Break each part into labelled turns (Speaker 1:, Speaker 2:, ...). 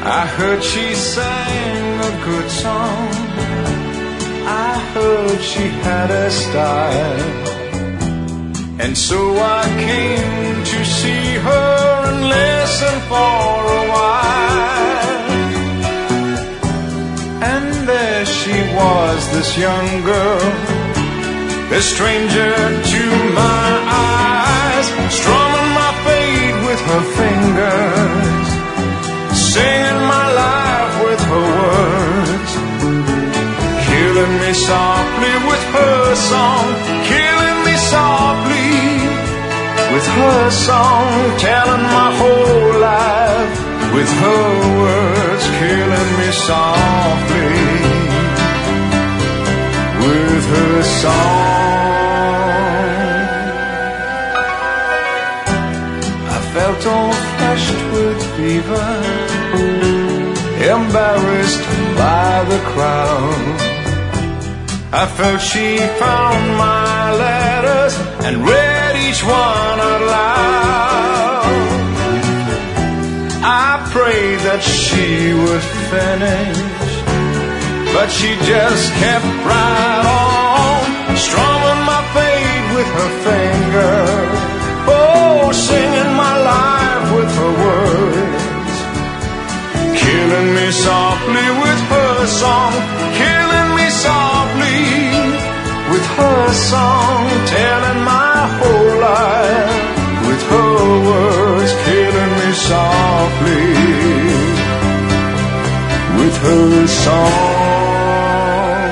Speaker 1: I heard she sang a good song. I heard she had a style. And so I came to see her and listen for a while. And there she was, this young girl, a stranger to my eyes, strumming my fate with her fingers, singing my life with her words, killing me softly with her song, killing me softly with her song, telling my whole life with her words, killing me softly with her song. I felt all flushed with fever, embarrassed by the crowd. I felt she found my letters and read each one out loud. I prayed that she would finish, but she just kept right on, strumming my fate with her fingers, oh, singing my life with her words, killing me softly with her song, killing me softly with her song, telling my whole life with her words, killing me softly with her song.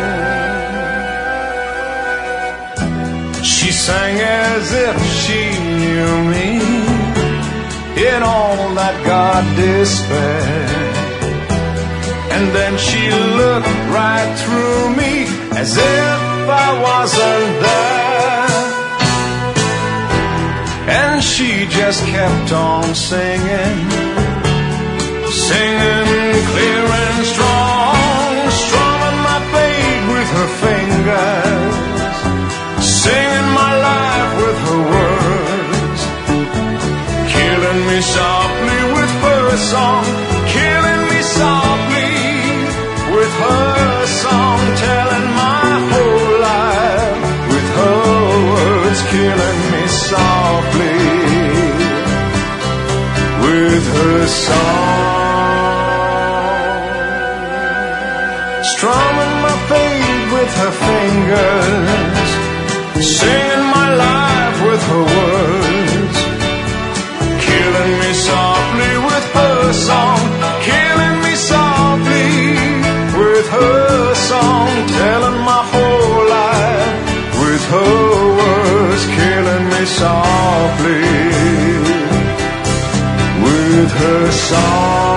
Speaker 1: She sang as if she knew me in all that God despaired. And then she looked right through me as if I wasn't there. And she just kept on singing, singing clear and strong, strumming my fate with her fingers, singing my life with her words, killing me softly with her song, killing me softly with her song, telling my whole life with her words, killing me softly with her song, strumming my fate with her fingers, singing my life with her words, killing me softly with her song, killing me softly with her song, telling my whole life with her words, killing me softly with her song.